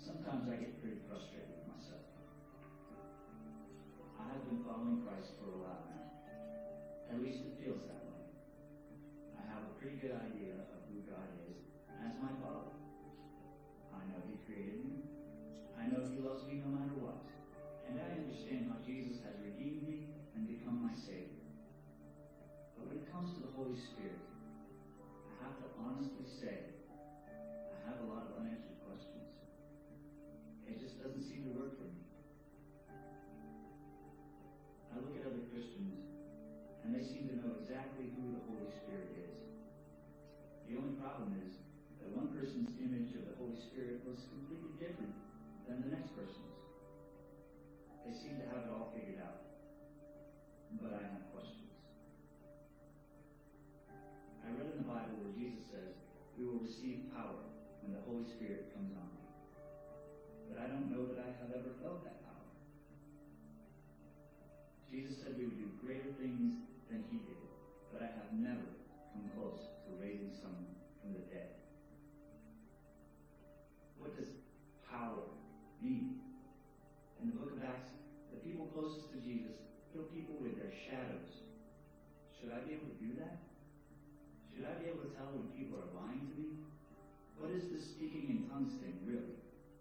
Sometimes I get pretty frustrated with myself. I have been following Christ for a while now. At least it feels that way. I have a pretty good idea of who God is as my Father. I know He created me. I know He loves me no matter what. And I understand how Jesus has redeemed me and become my Savior. But when it comes to the Holy Spirit, I have to honestly say, I have a lot of unanswered questions. It just doesn't seem to work for me. I look at other Christians, and they seem to know exactly who the Holy Spirit is. The only problem is that one person's image of the Holy Spirit looks completely different than the next person's. They seem to have it all figured out. But I have questions. I read in the Bible where Jesus says, we will receive power when the Holy Spirit comes on me. But I don't know that I have ever felt that power. Jesus said we would do greater things than He did, but I have never come close to raising someone from the dead. What does power mean? In the book of Acts, the people closest to Jesus heal people with their shadows. Should I be able to do that? Should I be able to tell when people are lying to me? What is this speaking in tongues thing, really?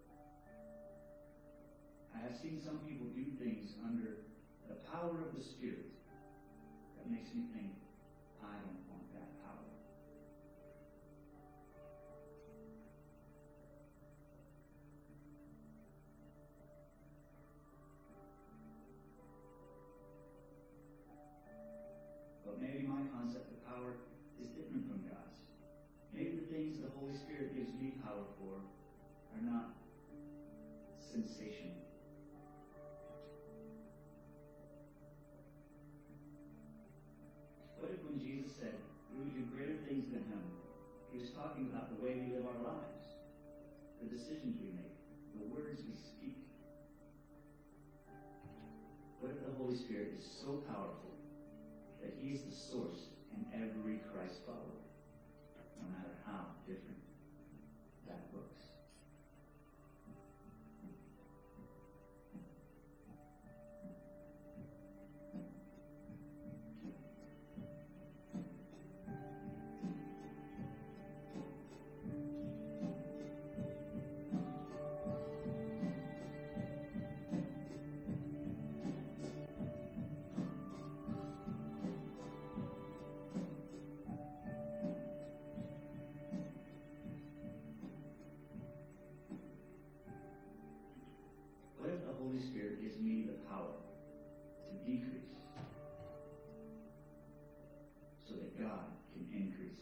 I have seen some people do things under the power of the Spirit that makes me think, I don't want that power. But maybe my concept of power is different from God's. Maybe the things the Holy Spirit gives me power for are not sensational. What if when Jesus said we would do greater things than Him, He was talking about the way we live our lives, the decisions we make, the words we speak? What if the Holy Spirit is so powerful that He is the source in every Christ follower, no matter how different that looks? Holy Spirit gives me the power to decrease so that God can increase.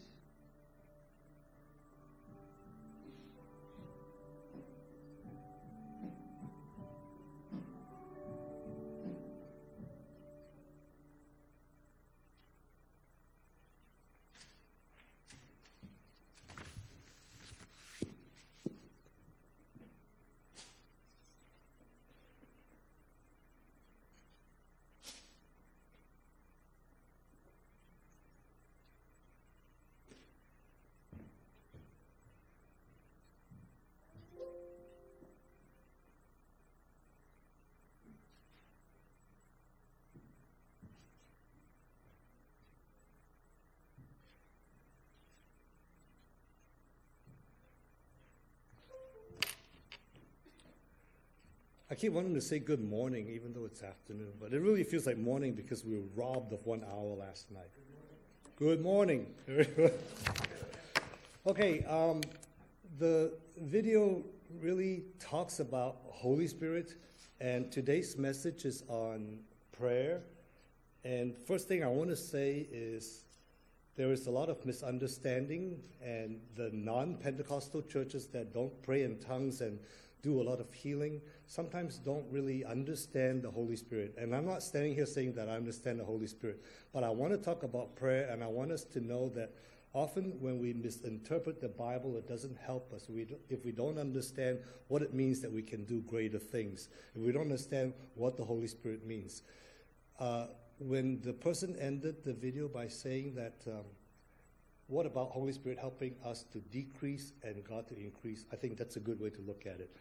I keep wanting to say good morning, even though it's afternoon, but it really feels like morning because we were robbed of 1 hour last night. Good morning. Okay, the video really talks about Holy Spirit, and today's message is on prayer. And first thing I want to say is there is a lot of misunderstanding, and the non-Pentecostal churches that don't pray in tongues and do a lot of healing sometimes don't really understand the Holy Spirit. And I'm not standing here saying that I understand the Holy Spirit, but I want to talk about prayer, and I want us to know that often when we misinterpret the Bible, it doesn't help us. If we don't understand what it means that we can do greater things, if we don't understand what the Holy Spirit means. When the person ended the video by saying that, what about Holy Spirit helping us to decrease and God to increase? I think that's a good way to look at it.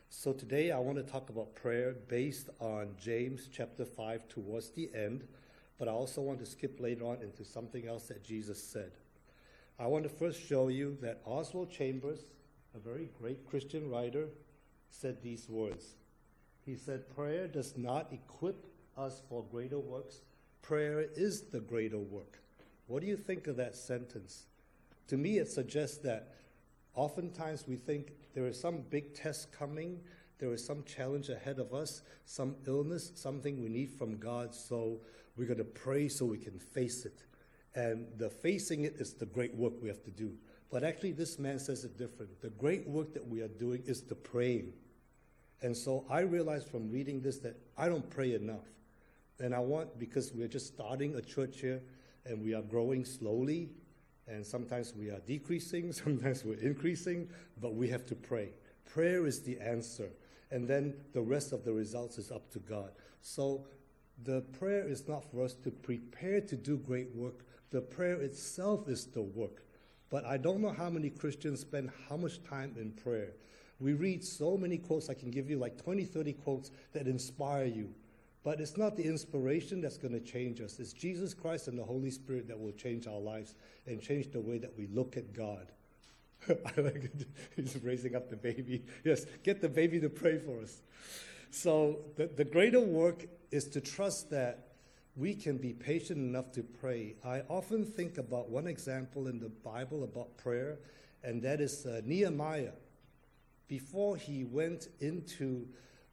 So today I want to talk about prayer based on James chapter 5 towards the end, but I also want to skip later on into something else that Jesus said. I want to first show you that Oswald Chambers, a very great Christian writer, said these words. He said, prayer does not equip us for greater works. Prayer is the greater work. What do you think of that sentence? To me, it suggests that oftentimes we think there is some big test coming, there is some challenge ahead of us, some illness, something we need from God, so we're going to pray so we can face it. And the facing it is the great work we have to do. But actually, this man says it different. The great work that we are doing is the praying. And so I realized from reading this that I don't pray enough. And I want, because we're just starting a church here, and we are growing slowly, and sometimes we are decreasing, sometimes we're increasing, but we have to pray. Prayer is the answer. And then the rest of the results is up to God. So the prayer is not for us to prepare to do great work. The prayer itself is the work. But I don't know how many Christians spend how much time in prayer. We read so many quotes. I can give you like 20, 30 quotes that inspire you. But it's not the inspiration that's going to change us. It's Jesus Christ and the Holy Spirit that will change our lives and change the way that we look at God. I like it. He's raising up the baby. Yes, get the baby to pray for us. So the greater work is to trust that we can be patient enough to pray. I often think about one example in the Bible about prayer, and that is Nehemiah. Before he went into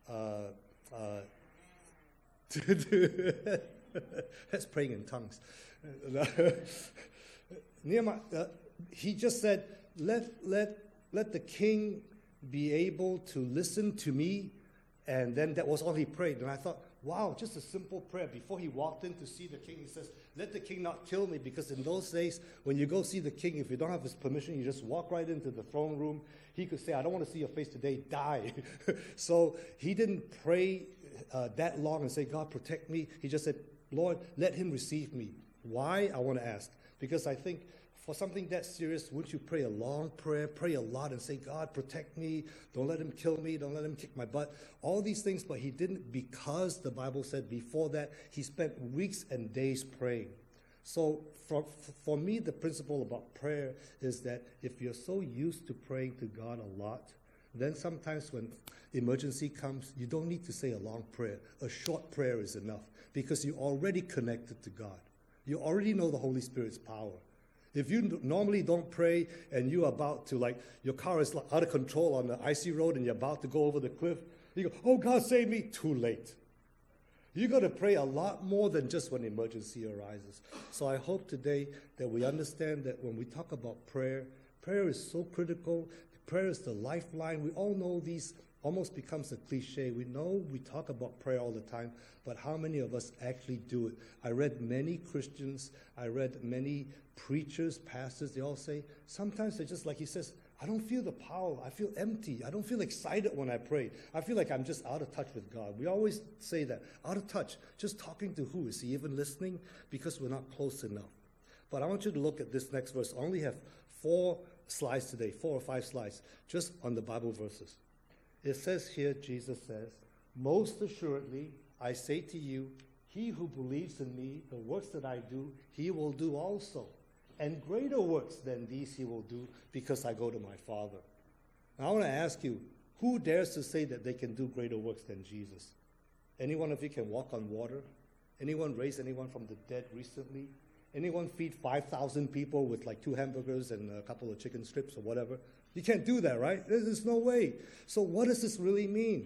that's praying in tongues. Nehemiah, he just said, let the king be able to listen to me, and then that was all he prayed. And I thought, wow, just a simple prayer. Before he walked in to see the king, he says, let the king not kill me, because in those days, when you go see the king, if you don't have his permission, you just walk right into the throne room. He could say, I don't want to see your face today, die. So he didn't pray that long and say, God, protect me. He just said, Lord, let him receive me. Why? I want to ask. Because I think for something that serious, wouldn't you pray a long prayer, pray a lot and say, God, protect me. Don't let him kill me. Don't let him kick my butt. All these things, but he didn't, because the Bible said before that, he spent weeks and days praying. So for me, the principle about prayer is that if you're so used to praying to God a lot, then sometimes when emergency comes, you don't need to say a long prayer. A short prayer is enough because you're already connected to God. You already know the Holy Spirit's power. If you normally don't pray and you're about to, like, your car is out of control on the icy road and you're about to go over the cliff, you go, oh, God, save me, too late. You got to pray a lot more than just when emergency arises. So I hope today that we understand that when we talk about prayer, prayer is so critical. Prayer is the lifeline. We all know these almost becomes a cliche. We know we talk about prayer all the time, but how many of us actually do it? I read many Christians, I read many preachers, pastors, they all say, sometimes they just, like he says, I don't feel the power. I feel empty. I don't feel excited when I pray. I feel like I'm just out of touch with God. We always say that, out of touch. Just talking to who? Is he even listening? Because we're not close enough. But I want you to look at this next verse. I only have 4 slides today, 4 or 5 slides, just on the Bible verses. It says here, Jesus says, most assuredly, I say to you, he who believes in me, the works that I do, he will do also. And greater works than these he will do, because I go to my Father. Now I want to ask you, who dares to say that they can do greater works than Jesus? Any one of you can walk on water? Anyone raise anyone from the dead recently? Anyone feed 5,000 people with like 2 hamburgers and a couple of chicken strips or whatever? You can't do that, right? There's no way. So what does this really mean?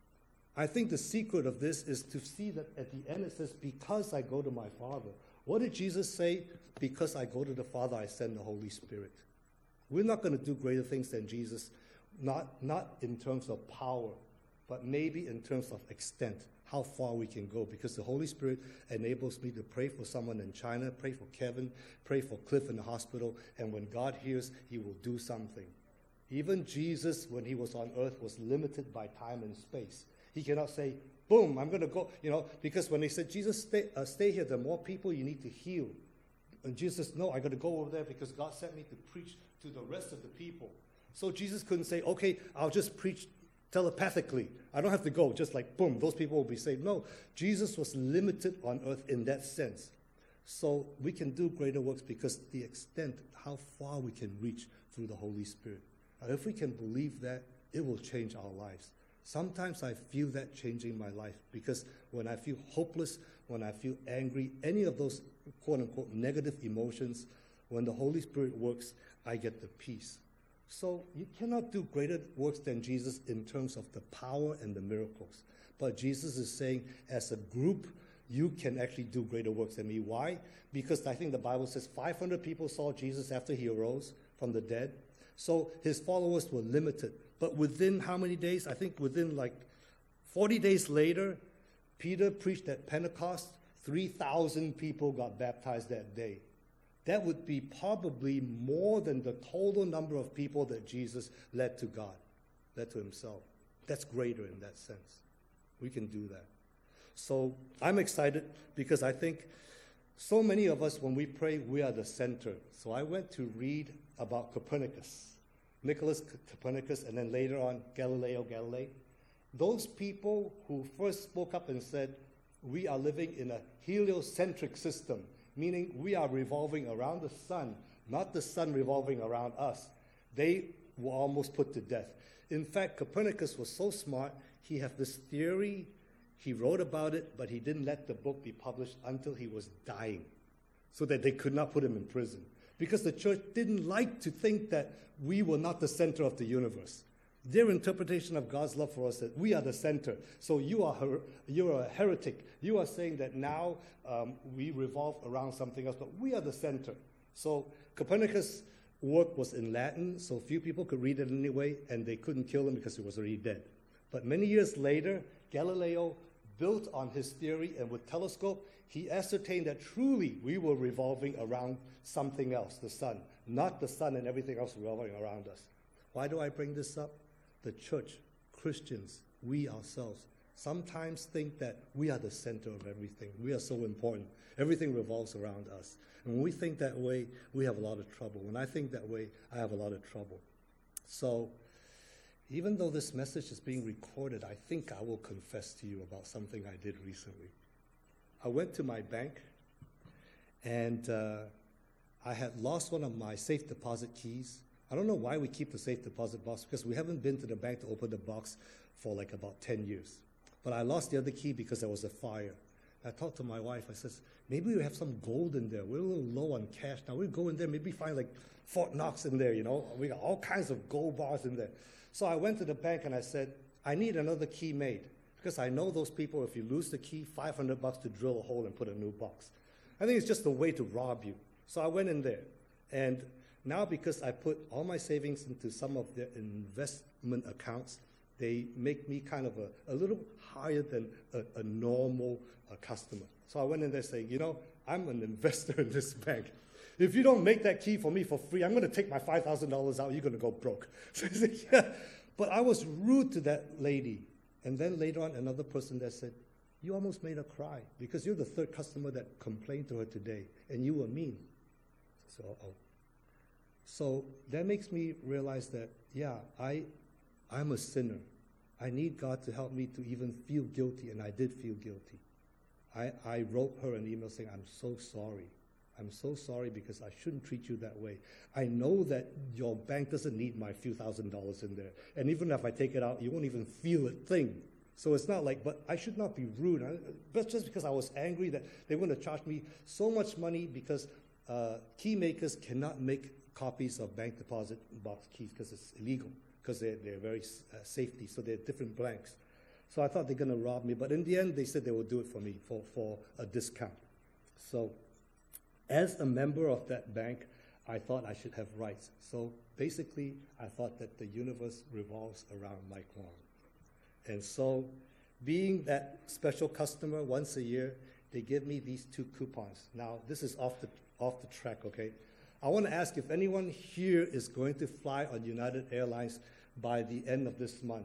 I think the secret of this is to see that at the end it says, because I go to my Father. What did Jesus say? Because I go to the Father, I send the Holy Spirit. We're not going to do greater things than Jesus, not in terms of power, but maybe in terms of extent, how far we can go, because the Holy Spirit enables me to pray for someone in China, pray for Kevin, pray for Cliff in the hospital, and when God hears, he will do something. Even Jesus, when he was on earth, was limited by time and space. He cannot say, boom, I'm going to go, because when they said, Jesus, stay here, the more people you need to heal. And Jesus says, no, I got to go over there because God sent me to preach to the rest of the people. So Jesus couldn't say, okay, I'll just preach telepathically. I don't have to go, just like, boom, those people will be saved. No, Jesus was limited on earth in that sense. So we can do greater works because the extent, how far we can reach through the Holy Spirit. And if we can believe that, it will change our lives. Sometimes I feel that changing my life because when I feel hopeless, when I feel angry, any of those quote-unquote negative emotions, when the Holy Spirit works, I get the peace. So you cannot do greater works than Jesus in terms of the power and the miracles. But Jesus is saying, as a group, you can actually do greater works than me. Why? Because I think the Bible says 500 people saw Jesus after he arose from the dead. So his followers were limited. But within how many days? I think within like 40 days later, Peter preached at Pentecost. 3,000 people got baptized that day. That would be probably more than the total number of people that Jesus led to God, led to himself. That's greater in that sense. We can do that. So I'm excited because I think so many of us, when we pray, we are the center. So I went to read about Copernicus, Nicholas Copernicus, and then later on Galileo Galilei. Those people who first spoke up and said, we are living in a heliocentric system, meaning we are revolving around the sun, not the sun revolving around us. They were almost put to death. In fact, Copernicus was so smart, he had this theory, he wrote about it, but he didn't let the book be published until he was dying, so that they could not put him in prison. Because the church didn't like to think that we were not the center of the universe. Their interpretation of God's love for us is that we are the center. So you're a heretic. You are saying that now we revolve around something else, but we are the center. So Copernicus' work was in Latin, so few people could read it anyway, and they couldn't kill him because he was already dead. But many years later, Galileo built on his theory, and with telescope, he ascertained that truly we were revolving around something else, the sun, not the sun and everything else revolving around us. Why do I bring this up? The church, Christians, we ourselves, sometimes think that we are the center of everything. We are so important. Everything revolves around us. And when we think that way, we have a lot of trouble. When I think that way, I have a lot of trouble. So even though this message is being recorded, I think I will confess to you about something I did recently. I went to my bank, and I had lost one of my safe deposit keys. I don't know why we keep the safe deposit box, because we haven't been to the bank to open the box for like about 10 years. But I lost the other key because there was a fire. I talked to my wife. I says, maybe we have some gold in there. We're a little low on cash now. We'll go in there, maybe find like Fort Knox in there, you know. We got all kinds of gold bars in there. So I went to the bank and I said, I need another key made, because I know those people, if you lose the key, $500 to drill a hole and put a new box. I think it's just a way to rob you. So I went in there, and now because I put all my savings into some of their investment accounts, they make me kind of a little higher than a normal customer. So I went in there saying, you know, I'm an investor in this bank. If you don't make that key for me for free, I'm going to take my $5,000 out. You're going to go broke. So I said, yeah. But I was rude to that lady. And then later on, another person that said, you almost made her cry because you're the third customer that complained to her today, and you were mean. So that makes me realize that, yeah, I'm a sinner. I need God to help me to even feel guilty, and I did feel guilty. I wrote her an email saying, I'm so sorry. I'm so sorry because I shouldn't treat you that way. I know that your bank doesn't need my few $1,000s in there. And even if I take it out, you won't even feel a thing. So it's not like, but I should not be rude. But just because I was angry that they want to charge me so much money because key makers cannot make copies of bank deposit box keys because it's illegal, because they're very safety, so they're different blanks. So I thought they're going to rob me, but in the end, they said they will do it for me for a discount. So as a member of that bank, I thought I should have rights. So basically, I thought that the universe revolves around Mike Wong. And so being that special customer once a year, they give me these 2 coupons. Now, this is off the track, okay? I want to ask if anyone here is going to fly on United Airlines by the end of this month.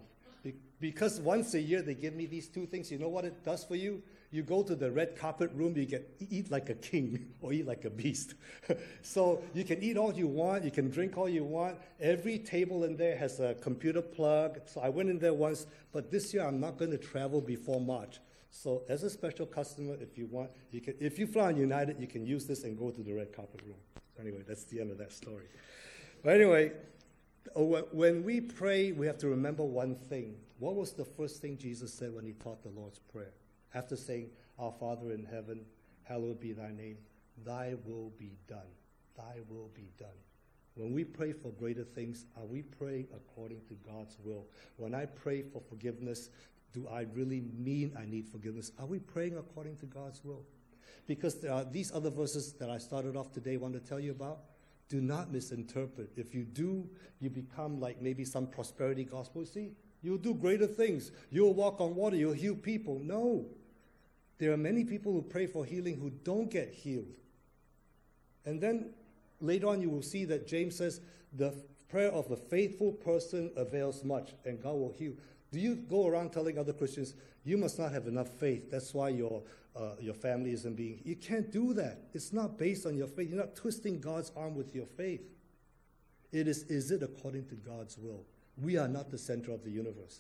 Because once a year they give me these two things. You know what it does for you? You go to the red carpet room, you get eat like a king or eat like a beast. So you can eat all you want, you can drink all you want. Every table in there has a computer plug. So I went in there once, but this year I'm not going to travel before March. So as a special customer, if you want, you can. If you fly on United, you can use this and go to the red carpet room. Anyway, that's the end of that story. But anyway, when we pray, we have to remember one thing. What was the first thing Jesus said when he taught the Lord's Prayer? After saying, Our Father in heaven, hallowed be thy name, thy will be done. Thy will be done. When we pray for greater things, are we praying according to God's will? When I pray for forgiveness, do I really mean I need forgiveness? Are we praying according to God's will? Because there are these other verses that I started off today, want to tell you about. Do not misinterpret. If you do, you become like maybe some prosperity gospel. See, you'll do greater things. You'll walk on water. You'll heal people. No. There are many people who pray for healing who don't get healed. And then later on you will see that James says the prayer of a faithful person avails much and God will heal. Do you go around telling other Christians, you must not have enough faith, that's why your family isn't being... You can't do that. It's not based on your faith. You're not twisting God's arm with your faith. Is it according to God's will? We are not the center of the universe.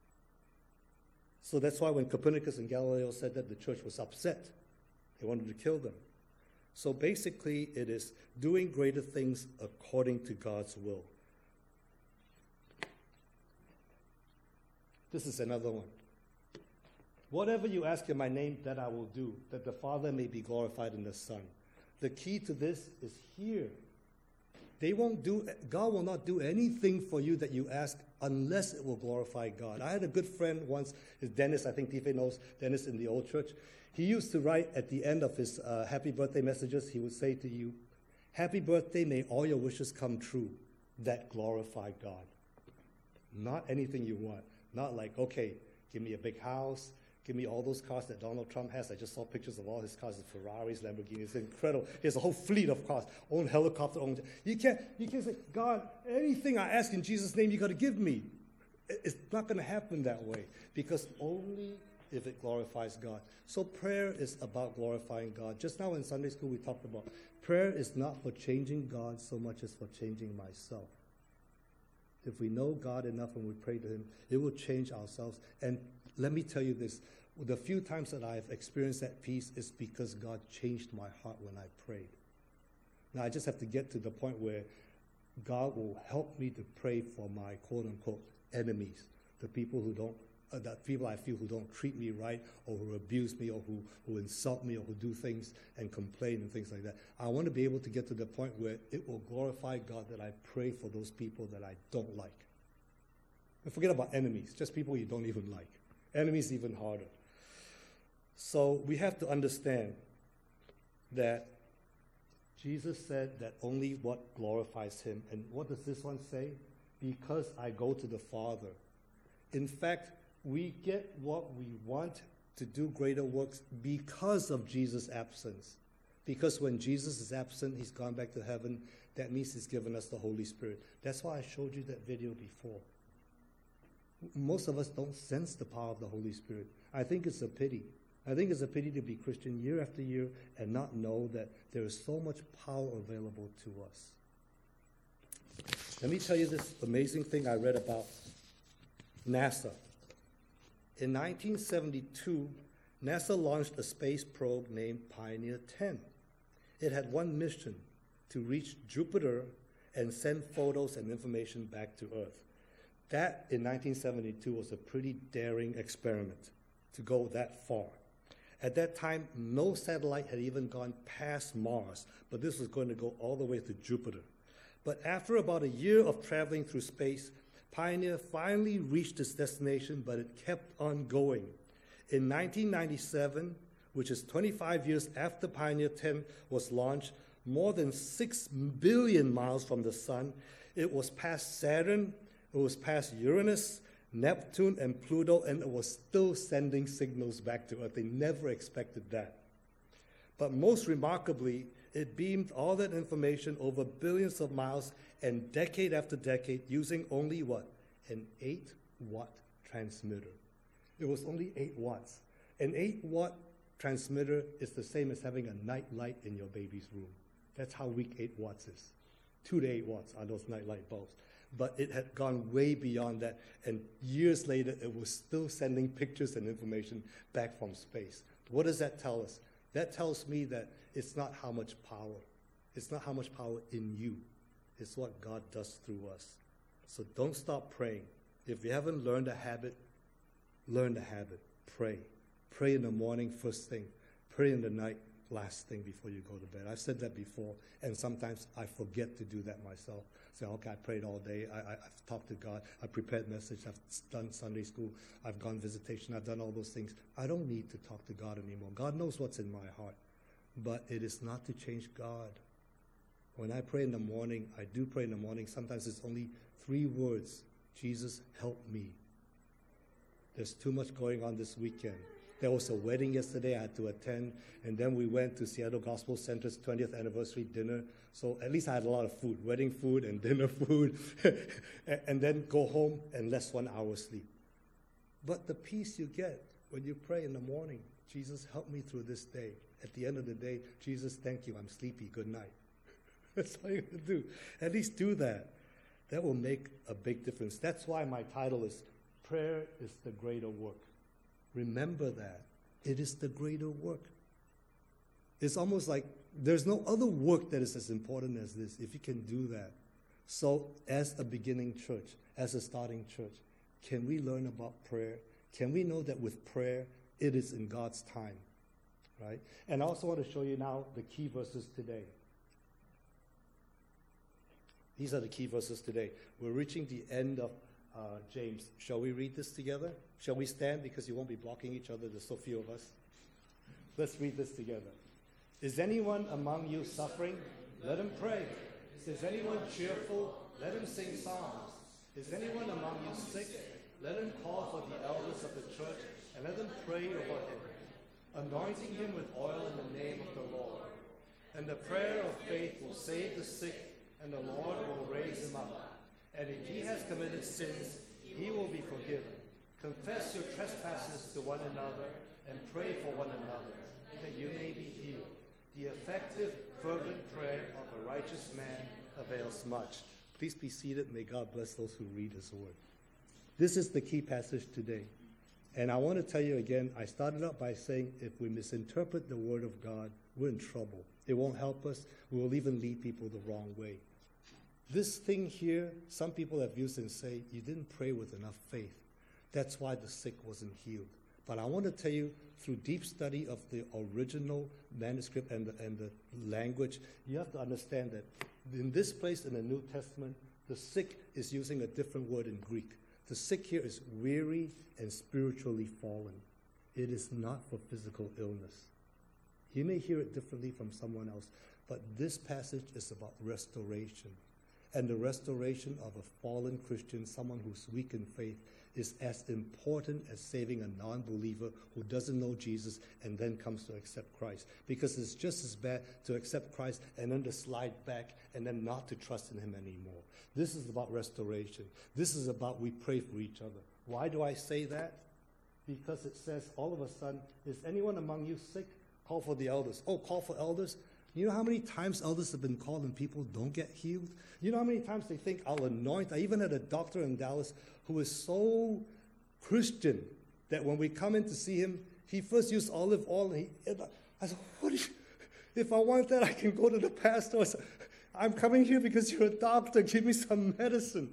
So that's why when Copernicus and Galileo said that, the church was upset. They wanted to kill them. So basically, it is doing greater things according to God's will. This is another one. Whatever you ask in my name, that I will do, that the Father may be glorified in the Son. The key to this is here. God will not do anything for you that you ask unless it will glorify God. I had a good friend once, Dennis, I think Tife knows Dennis in the old church. He used to write at the end of his happy birthday messages, he would say to you, happy birthday, may all your wishes come true that glorify God. Not anything you want. Not like, okay, give me a big house, give me all those cars that Donald Trump has. I just saw pictures of all his cars, Ferraris, Lamborghinis. It's incredible. He has a whole fleet of cars, own helicopter, own... You can't say, God, anything I ask in Jesus' name, you got to give me. It's not going to happen that way, because only if it glorifies God. So prayer is about glorifying God. Just now in Sunday school, we talked about prayer is not for changing God so much as for changing myself. If we know God enough and we pray to him, it will change ourselves. And let me tell you this, the few times that I've experienced that peace is because God changed my heart when I prayed. Now I just have to get to the point where God will help me to pray for my quote-unquote enemies, the people who don't, the people I feel who don't treat me right, or who abuse me, or who insult me, or who do things and complain and things like that. I want to be able to get to the point where it will glorify God that I pray for those people that I don't like. And forget about enemies, just people you don't even like. Enemies even harder. So we have to understand that Jesus said that only what glorifies him. And what does this one say? Because I go to the Father. In fact, we get what we want to do greater works because of Jesus' absence. Because when Jesus is absent, he's gone back to heaven. That means he's given us the Holy Spirit. That's why I showed you that video before. Most of us don't sense the power of the Holy Spirit. I think it's a pity. I think it's a pity to be Christian year after year and not know that there is so much power available to us. Let me tell you this amazing thing I read about NASA. In 1972, NASA launched a space probe named Pioneer 10. It had one mission, to reach Jupiter and send photos and information back to Earth. That, in 1972, was a pretty daring experiment to go that far. At that time, no satellite had even gone past Mars, but this was going to go all the way to Jupiter. But after about a year of traveling through space, Pioneer finally reached its destination, but it kept on going. In 1997, which is 25 years after Pioneer 10 was launched, more than 6 billion miles from the sun, it was past Saturn, it was past Uranus, Neptune, and Pluto, and it was still sending signals back to Earth. They never expected that. But most remarkably, it beamed all that information over billions of miles and decade after decade using only what? An 8-watt transmitter. It was only 8 watts. An 8-watt transmitter is the same as having a night light in your baby's room. That's how weak 8 watts is. 2 to 8 watts are those night light bulbs. But it had gone way beyond that, and years later, it was still sending pictures and information back from space. What does that tell us? That tells me that it's not how much power. It's not how much power in you. It's what God does through us. So don't stop praying. If you haven't learned a habit, learn the habit. Pray. Pray in the morning, first thing. Pray in the night, last thing before you go to bed. I've said that before, and sometimes I forget to do that myself. Say, okay, I prayed all day. I've talked to God. I prepared message. I've done Sunday school. I've gone visitation. I've done all those things. I don't need to talk to God anymore. God knows what's in my heart. But it is not to change God. When I pray in the morning, I do pray in the morning. Sometimes it's only 3 words. Jesus, help me. There's too much going on this weekend. There was a wedding yesterday I had to attend, and then we went to Seattle Gospel Center's 20th anniversary dinner. So at least I had a lot of food, wedding food and dinner food, and then go home and less 1 hour sleep. But the peace you get when you pray in the morning, Jesus, help me through this day. At the end of the day, Jesus, thank you, I'm sleepy, good night. That's all you have to do. At least do that. That will make a big difference. That's why my title is Prayer is the Greater Work. Remember that. It is the greater work. It's almost like there's no other work that is as important as this, if you can do that. So as a beginning church, as a starting church, can we learn about prayer? Can we know that with prayer, it is in God's time, right? And I also want to show you now the key verses today. These are the key verses today. We're reaching the end of James. Shall we read this together? Shall we stand because you won't be blocking each other? There's so few of us. Let's read this together. Is anyone among you suffering? Let him pray. Is anyone cheerful? Let him sing psalms. Is anyone among you sick? Let him call for the elders of the church and let them pray over him, anointing him with oil in the name of the Lord. And the prayer of faith will save the sick, and the Lord will raise him up. And if he has committed sins, he will be forgiven. Confess your trespasses to one another and pray for one another, that you may be healed. The effective, fervent prayer of a righteous man avails much. Please be seated. May God bless those who read his word. This is the key passage today. And I want to tell you again, I started out by saying if we misinterpret the word of God, we're in trouble. It won't help us. We will even lead people the wrong way. This thing here, some people have used and say, you didn't pray with enough faith. That's why the sick wasn't healed. But I want to tell you, through deep study of the original manuscript and the language, you have to understand that in this place in the New Testament, the sick is using a different word in Greek. The sick here is weary and spiritually fallen. It is not for physical illness. You may hear it differently from someone else, but this passage is about restoration. And the restoration of a fallen Christian, someone who's weak in faith, is as important as saving a non-believer who doesn't know Jesus and then comes to accept Christ. Because it's just as bad to accept Christ and then to slide back and then not to trust in him anymore. This is about restoration. This is about we pray for each other. Why do I say that? Because it says all of a sudden, is anyone among you sick? Call for the elders. Oh, call for elders? You know how many times elders have been called and people don't get healed? You know how many times they think, I'll anoint? I even had a doctor in Dallas who was so Christian that when we come in to see him, he first used olive oil. And I said, if I want that, I can go to the pastor. I said, I'm coming here because you're a doctor. Give me some medicine.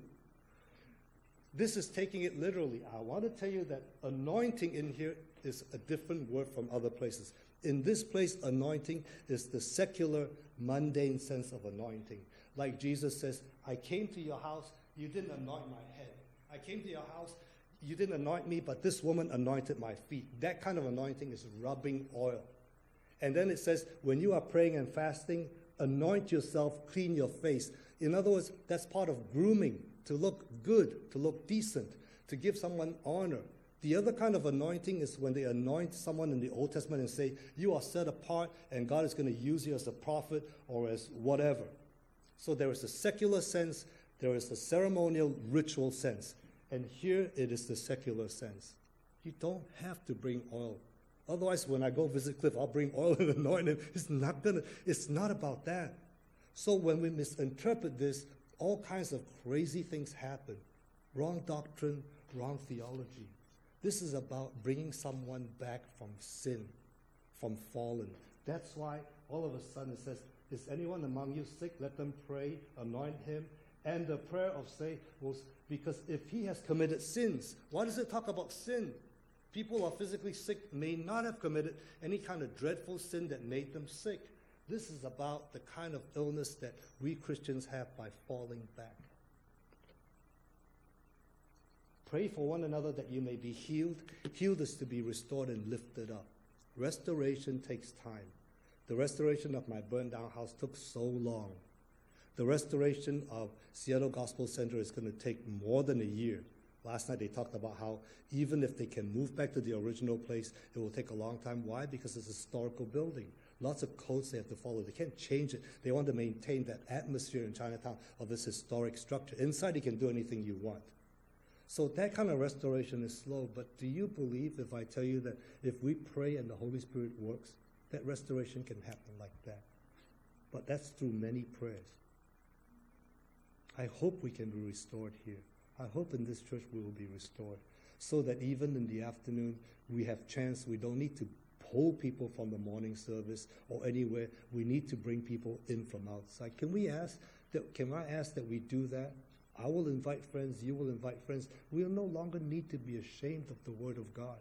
This is taking it literally. I want to tell you that anointing in here is a different word from other places. In this place, anointing is the secular, mundane sense of anointing. Like Jesus says, I came to your house, you didn't anoint my head. I came to your house, you didn't anoint me, but this woman anointed my feet. That kind of anointing is rubbing oil. And then it says, when you are praying and fasting, anoint yourself, clean your face. In other words, that's part of grooming, to look good, to look decent, to give someone honor. The other kind of anointing is when they anoint someone in the Old Testament and say, you are set apart and God is going to use you as a prophet or as whatever. So there is a secular sense, there is a ceremonial ritual sense. And here it is the secular sense. You don't have to bring oil. Otherwise, when I go visit Cliff, I'll bring oil and anoint him. It's not about that. So when we misinterpret this, all kinds of crazy things happen. Wrong doctrine, wrong theology. This is about bringing someone back from sin, from fallen. That's why all of a sudden it says, is anyone among you sick? Let them pray, anoint him. And the prayer of say was, because if he has committed sins, why does it talk about sin? People who are physically sick may not have committed any kind of dreadful sin that made them sick. This is about the kind of illness that we Christians have by falling back. Pray for one another that you may be healed. Healed is to be restored and lifted up. Restoration takes time. The restoration of my burned down house took so long. The restoration of Seattle Gospel Center is going to take more than a year. Last night they talked about how even if they can move back to the original place, it will take a long time. Why? Because it's a historical building. Lots of codes they have to follow. They can't change it. They want to maintain that atmosphere in Chinatown of this historic structure. Inside you can do anything you want. So that kind of restoration is slow. But do you believe if I tell you that if we pray and the Holy Spirit works, that restoration can happen like that? But that's through many prayers. I hope we can be restored here. I hope in this church we will be restored so that even in the afternoon we have chance. We don't need to pull people from the morning service or anywhere. We need to bring people in from outside. Can I ask that we do that? I will invite friends. You will invite friends. We'll no longer need to be ashamed of the Word of God.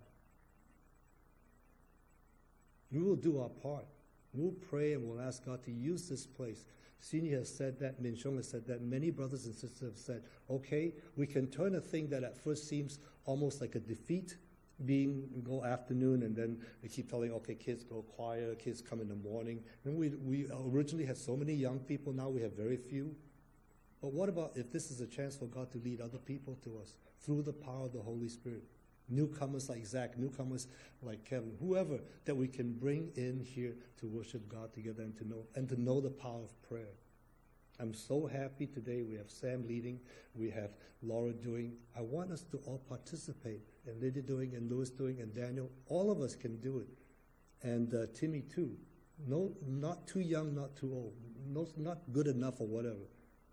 We will do our part. We'll pray and we'll ask God to use this place. Senior has said that, Min Xiong has said that, many brothers and sisters have said, okay, we can turn a thing that at first seems almost like a defeat, go afternoon, and then they keep telling, okay, kids go choir, kids come in the morning. And we originally had so many young people, now we have very few. But what about if this is a chance for God to lead other people to us through the power of the Holy Spirit? Newcomers like Zach, newcomers like Kevin, whoever that we can bring in here to worship God together and to know the power of prayer. I'm so happy today. We have Sam leading, we have Laura doing. I want us to all participate, and Lydia doing, and Louis doing, and Daniel. All of us can do it, and Timmy too. No, not too young, not too old. No, not good enough or whatever.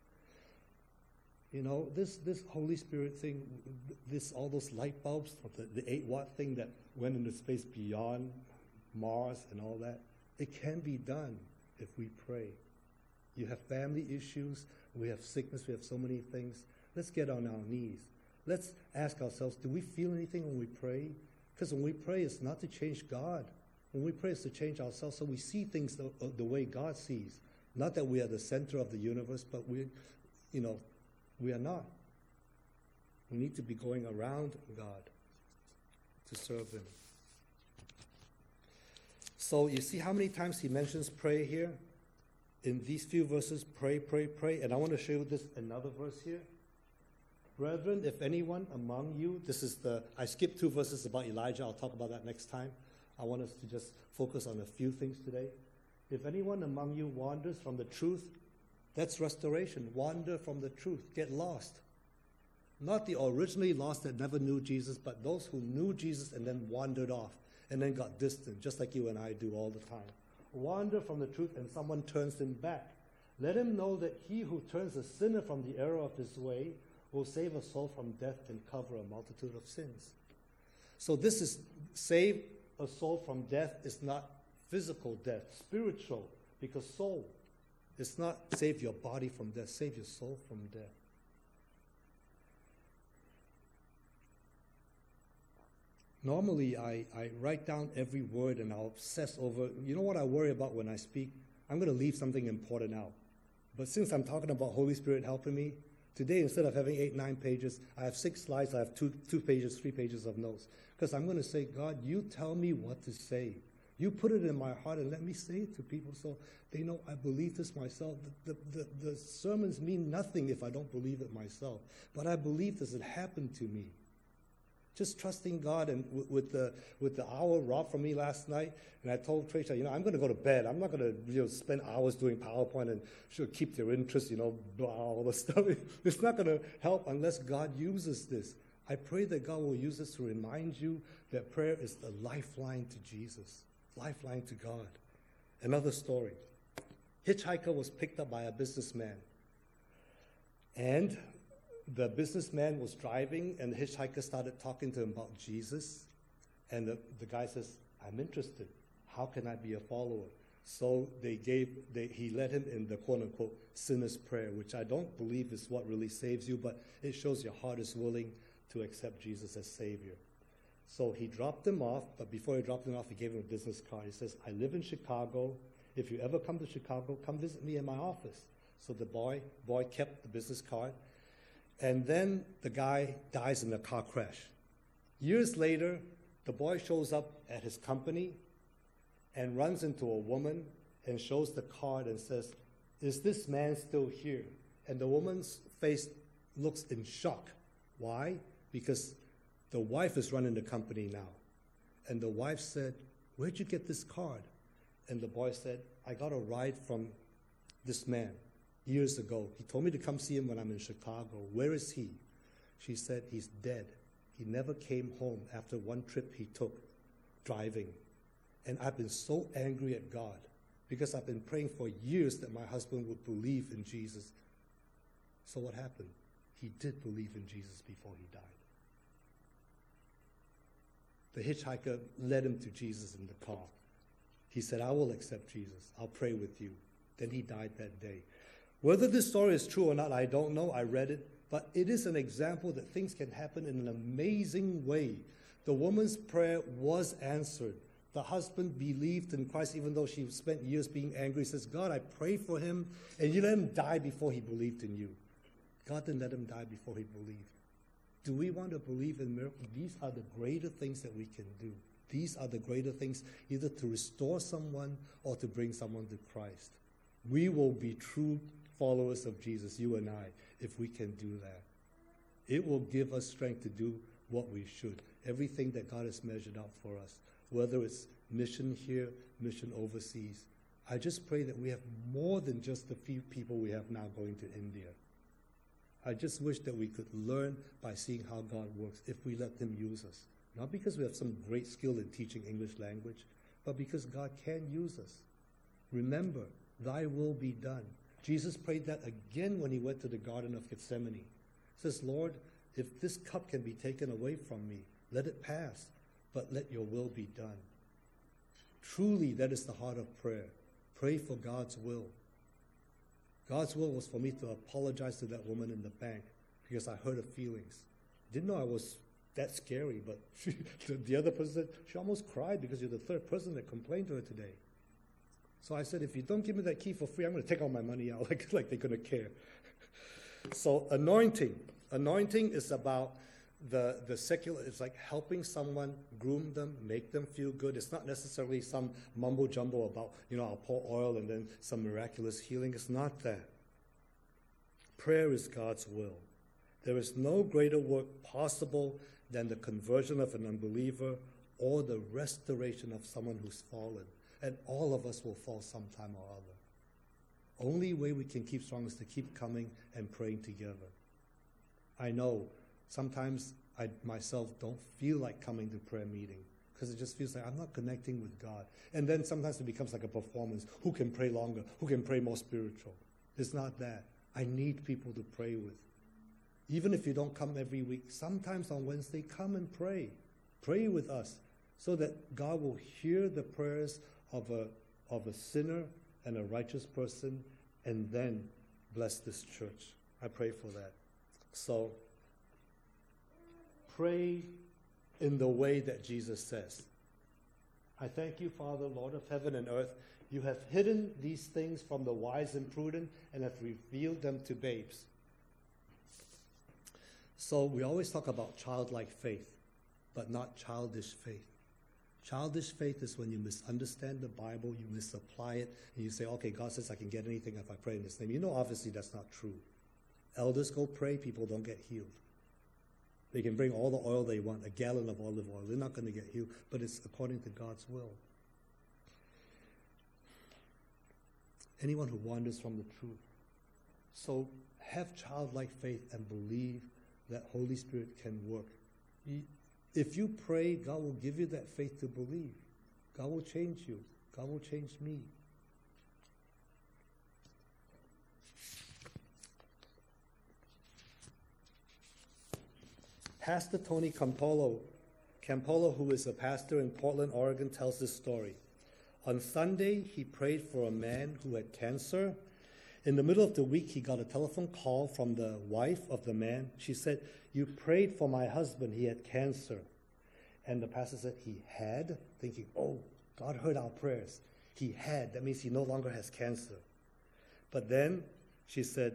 You know, this Holy Spirit thing, all those light bulbs, the 8-watt thing that went into space beyond Mars and all that, it can be done if we pray. You have family issues, we have sickness, we have so many things. Let's get on our knees. Let's ask ourselves, do we feel anything when we pray? Because when we pray, it's not to change God. When we pray, it's to change ourselves so we see things the way God sees. Not that we are the center of the universe, but we are not. We need to be going around God to serve Him. So you see how many times he mentions pray here? In these few verses, pray, pray, pray. And I want to show you this another verse here. Brethren, if anyone among you, I skipped 2 verses about Elijah. I'll talk about that next time. I want us to just focus on a few things today. If anyone among you wanders from the truth, that's restoration. Wander from the truth. Get lost. Not the originally lost that never knew Jesus, but those who knew Jesus and then wandered off and then got distant, just like you and I do all the time. Wander from the truth and someone turns them back. Let him know that he who turns a sinner from the error of his way will save a soul from death and cover a multitude of sins. So this is save a soul from death is not physical death, spiritual, because soul. It's not save your body from death, save your soul from death. Normally, I write down every word and I'll obsess over, you know what I worry about when I speak? I'm going to leave something important out. But since I'm talking about Holy Spirit helping me, today instead of having 8, 9 pages, I have 6 slides, I have 2 pages, 3 pages of notes. Because I'm going to say, God, you tell me what to say. You put it in my heart and let me say it to people so they know I believe this myself. The sermons mean nothing if I don't believe it myself. But I believe this had happened to me. Just trusting God, and with the hour robbed from me last night, and I told Tracia, I'm going to go to bed. I'm not going to spend hours doing PowerPoint and keep their interest, blah, all the stuff. It's not going to help unless God uses this. I pray that God will use this to remind you that prayer is the lifeline to Jesus, lifeline to God. Another story. Hitchhiker was picked up by a businessman. And the businessman was driving, and the hitchhiker started talking to him about Jesus. And the guy says, I'm interested. How can I be a follower? So he led him in the quote-unquote sinner's prayer, which I don't believe is what really saves you, but it shows your heart is willing to accept Jesus as Savior. So he dropped him off, but before he dropped him off, he gave him a business card. He says, I live in Chicago. If you ever come to Chicago, come visit me in my office. So the boy kept the business card. And then the guy dies in a car crash. Years later, the boy shows up at his company and runs into a woman and shows the card and says, is this man still here? And the woman's face looks in shock. Why? Because the wife is running the company now. And the wife said, where'd you get this card? And the boy said, I got a ride from this man years ago. He told me to come see him when I'm in Chicago. Where is he? She said, he's dead. He never came home after one trip he took driving. And I've been so angry at God because I've been praying for years that my husband would believe in Jesus. So what happened? He did believe in Jesus before he died. The hitchhiker led him to Jesus in the car. He said, I will accept Jesus. I'll pray with you. Then he died that day. Whether this story is true or not, I don't know. I read it. But it is an example that things can happen in an amazing way. The woman's prayer was answered. The husband believed in Christ even though she spent years being angry. He says, God, I pray for him, and you let him die before he believed in you. God didn't let him die before he believed. Do we want to believe in miracles? These are the greater things that we can do. These are the greater things, either to restore someone or to bring someone to Christ. We will be true followers of Jesus, you and I, if we can do that. It will give us strength to do what we should. Everything that God has measured out for us, whether it's mission here, mission overseas. I just pray that we have more than just the few people we have now going to India. I just wish that we could learn by seeing how God works if we let him use us. Not because we have some great skill in teaching English language, but because God can use us. Remember, thy will be done. Jesus prayed that again when he went to the Garden of Gethsemane. He says, Lord, if this cup can be taken away from me, let it pass, but let your will be done. Truly, that is the heart of prayer. Pray for God's will. God's will was for me to apologize to that woman in the bank because I hurt her feelings. Didn't know I was that scary, but the other person said, she almost cried because you're the third person that complained to her today. So I said, if you don't give me that key for free, I'm going to take all my money out, like they're going to care. So anointing. Anointing is about the secular, it's like helping someone, groom them, make them feel good. It's not necessarily some mumbo jumbo about, I'll pour oil and then some miraculous healing. It's not that. Prayer is God's will. There is no greater work possible than the conversion of an unbeliever or the restoration of someone who's fallen. And all of us will fall sometime or other. Only way we can keep strong is to keep coming and praying together. I know sometimes I myself don't feel like coming to prayer meeting because it just feels like I'm not connecting with God. And then sometimes it becomes like a performance. Who can pray longer? Who can pray more spiritual? It's not that. I need people to pray with. Even if you don't come every week, sometimes on Wednesday, come and pray. Pray with us so that God will hear the prayers of a sinner and a righteous person and then bless this church. I pray for that. So, pray in the way that Jesus says. I thank you, Father, Lord of heaven and earth. You have hidden these things from the wise and prudent and have revealed them to babes. So we always talk about childlike faith, but not childish faith. Childish faith is when you misunderstand the Bible, you misapply it, and you say, okay, God says I can get anything if I pray in his name. Obviously that's not true. Elders go pray, people don't get healed. They can bring all the oil they want, a gallon of olive oil. They're not going to get healed, but it's according to God's will. Anyone who wanders from the truth. So have childlike faith and believe that Holy Spirit can work. If you pray, God will give you that faith to believe. God will change you. God will change me. Pastor Tony Campolo, who is a pastor in Portland, Oregon, tells this story. On Sunday, he prayed for a man who had cancer. In the middle of the week, he got a telephone call from the wife of the man. She said, "You prayed for my husband. He had cancer." And the pastor said he had, thinking, oh, God heard our prayers. He had. That means he no longer has cancer. But then she said,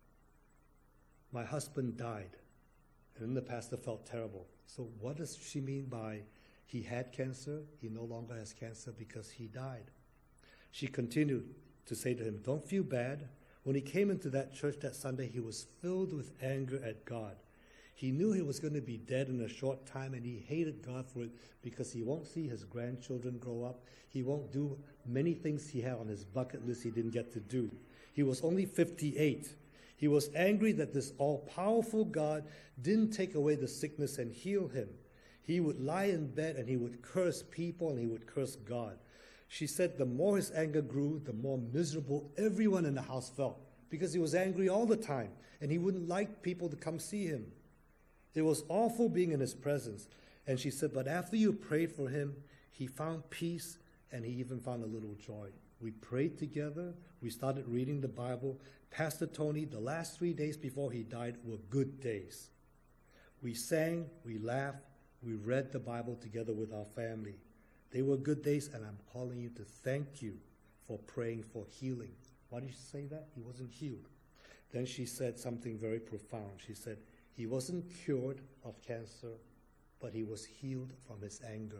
"My husband died." And then the pastor felt terrible. So what does she mean by he had cancer? He no longer has cancer because he died. She continued to say to him, "Don't feel bad." When he came into that church that Sunday, he was filled with anger at God. He knew he was going to be dead in a short time, and he hated God for it because he won't see his grandchildren grow up. He won't do many things he had on his bucket list he didn't get to do. He was only 58. He was angry that this all-powerful God didn't take away the sickness and heal him. He would lie in bed and he would curse people and he would curse God. She said the more his anger grew, the more miserable everyone in the house felt because he was angry all the time and he wouldn't like people to come see him. It was awful being in his presence. And she said, but after you prayed for him, he found peace and he even found a little joy. We prayed together. We started reading the Bible. Pastor Tony, the last 3 days before he died were good days. We sang, we laughed, we read the Bible together with our family. They were good days, and I'm calling you to thank you for praying for healing. Why did she say that? He wasn't healed. Then she said something very profound. She said, he wasn't cured of cancer, but he was healed from his anger.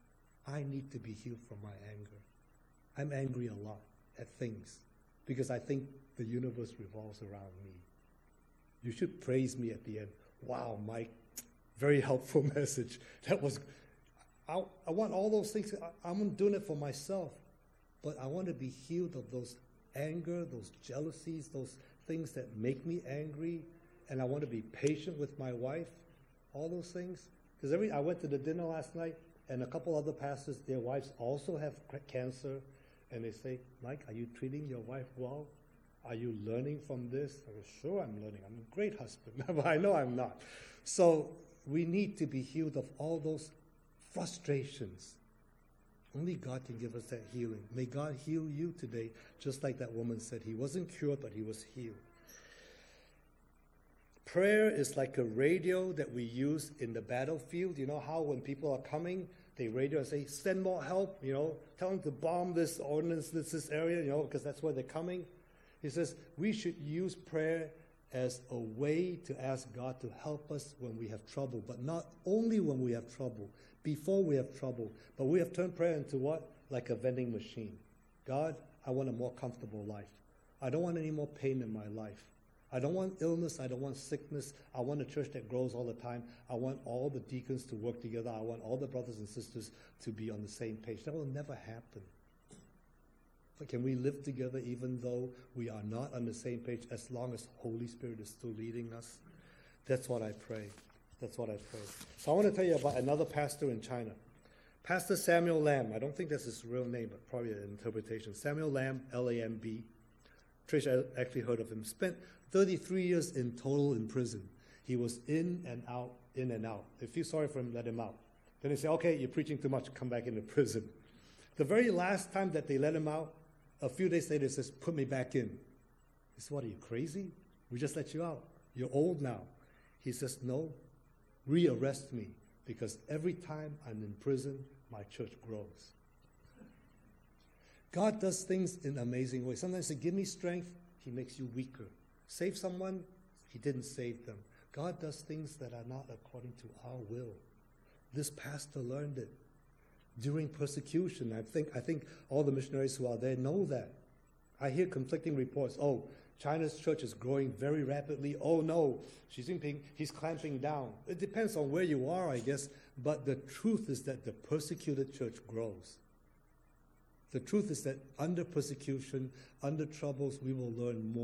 I need to be healed from my anger. I'm angry a lot at things because I think the universe revolves around me. You should praise me at the end. Wow, Mike, very helpful message. That was, I want all those things. I'm doing it for myself, but I want to be healed of those anger, those jealousies, those things that make me angry, and I want to be patient with my wife, all those things. Because I went to the dinner last night, and a couple other pastors, their wives also have cancer, and they say, Mike, are you treating your wife well? Are you learning from this? I go, sure I'm learning. I'm a great husband, but I know I'm not. So we need to be healed of all those frustrations. Only God can give us that healing. May God heal you today, just like that woman said. He wasn't cured, but he was healed. Prayer is like a radio that we use in the battlefield. You know how when people are coming, they radio and say, send more help, tell them to bomb this ordinance, this area, because that's where they're coming. He says we should use prayer as a way to ask God to help us when we have trouble, but not only when we have trouble, before we have trouble, but we have turned prayer into what? Like a vending machine. God, I want a more comfortable life. I don't want any more pain in my life. I don't want illness. I don't want sickness. I want a church that grows all the time. I want all the deacons to work together. I want all the brothers and sisters to be on the same page. That will never happen. But can we live together even though we are not on the same page as long as Holy Spirit is still leading us? That's what I pray. That's what I pray. So I want to tell you about another pastor in China. Pastor Samuel Lamb. I don't think that's his real name, but probably an interpretation. Samuel Lamb, L-A-M-B. Trish actually heard of him. Spent 33 years in total in prison. He was in and out, in and out. They feel sorry for him, let him out. Then they say, okay, you're preaching too much, come back into prison. The very last time that they let him out, a few days later, he says, put me back in. He says, what, are you crazy? We just let you out. You're old now. He says, no, rearrest me, because every time I'm in prison, my church grows. God does things in amazing ways. Sometimes he give me strength, he makes you weaker. Save someone, he didn't save them. God does things that are not according to our will. This pastor learned it during persecution. I think all the missionaries who are there know that. I hear conflicting reports. Oh, China's church is growing very rapidly. Oh no, Xi Jinping, he's clamping down. It depends on where you are, I guess. But the truth is that the persecuted church grows. The truth is that under persecution, under troubles, we will learn more.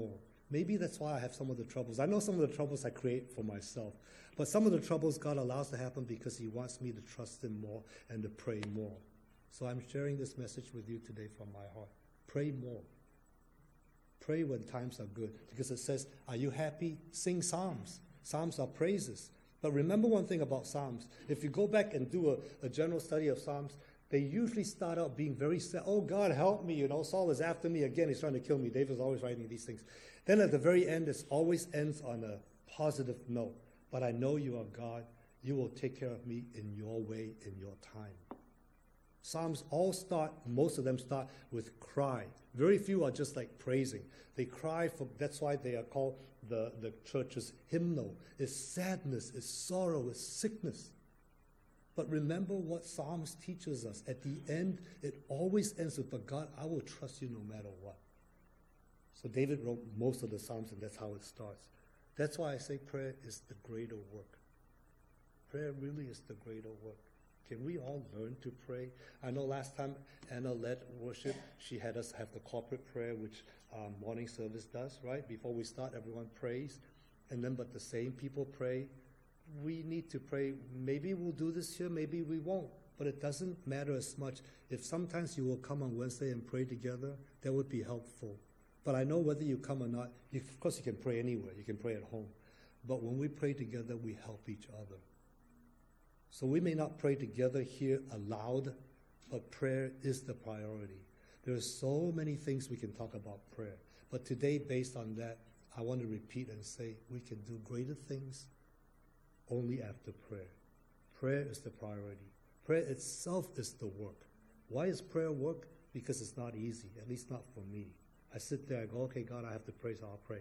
Maybe that's why I have some of the troubles. I know some of the troubles I create for myself, but some of the troubles God allows to happen because he wants me to trust him more and to pray more. So I'm sharing this message with you today from my heart. Pray more. Pray when times are good, because it says, are you happy? Sing psalms. Psalms are praises. But remember one thing about psalms. If you go back and do a general study of psalms, they usually start out being very sad. Oh, God, help me. Saul is after me again. He's trying to kill me. David's always writing these things. Then at the very end, it always ends on a positive note. But I know you are God. You will take care of me in your way, in your time. Psalms most of them start with cry. Very few are just like praising. They cry for, that's why they are called the church's hymnal. It's sadness, it's sorrow, it's sickness. But remember what Psalms teaches us. At the end, it always ends with, but God, I will trust you no matter what. So David wrote most of the Psalms, and that's how it starts. That's why I say prayer is the greater work. Prayer really is the greater work. Can we all learn to pray? I know last time Anna led worship, she had us have the corporate prayer, which morning service does, right? Before we start, everyone prays. And then, but the same people pray. We need to pray. Maybe we'll do this here, maybe we won't. But it doesn't matter as much. If sometimes you will come on Wednesday and pray together, that would be helpful. But I know whether you come or not, of course you can pray anywhere. You can pray at home. But when we pray together, we help each other. So we may not pray together here aloud, but prayer is the priority. There are so many things we can talk about prayer. But today, based on that, I want to repeat and say we can do greater things only after prayer. Prayer is the priority. Prayer itself is the work. Why is prayer work? Because it's not easy, at least not for me. I sit there, I go, okay, God, I have to pray, so I'll pray.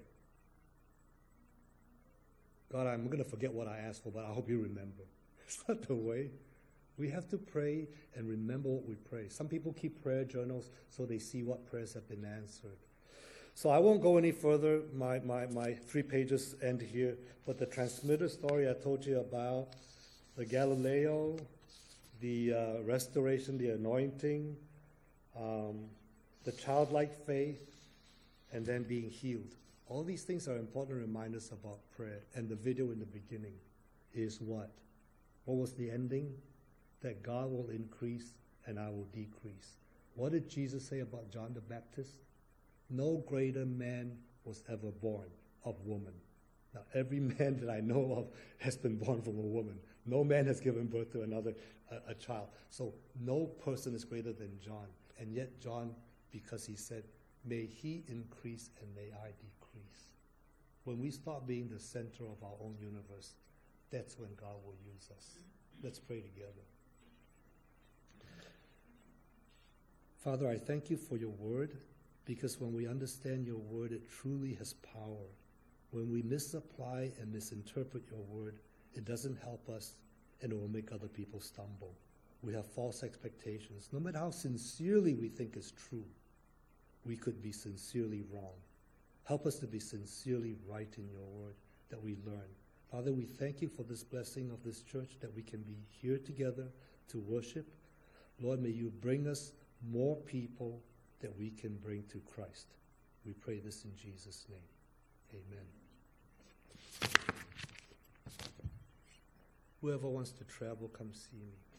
God, I'm going to forget what I asked for, but I hope you remember. It's not the way. We have to pray and remember what we pray. Some people keep prayer journals so they see what prayers have been answered. So I won't go any further. My 3 pages end here. But the transmitter story I told you about, the Galileo, the restoration, the anointing, the childlike faith, and then being healed. All these things are important reminders about prayer. And the video in the beginning is what? What was the ending? That God will increase and I will decrease. What did Jesus say about John the Baptist? No greater man was ever born of woman. Now, every man that I know of has been born from a woman. No man has given birth to another a child. So no person is greater than John. And yet John, because he said, may he increase and may I decrease. When we start being the center of our own universe, that's when God will use us. Let's pray together. Father, I thank you for your word, because when we understand your word, it truly has power. When we misapply and misinterpret your word, it doesn't help us and it will make other people stumble. We have false expectations. No matter how sincerely we think is true, we could be sincerely wrong. Help us to be sincerely right in your word that we learn. Father, we thank you for this blessing of this church, that we can be here together to worship. Lord, may you bring us more people that we can bring to Christ. We pray this in Jesus' name. Amen. Whoever wants to travel, come see me.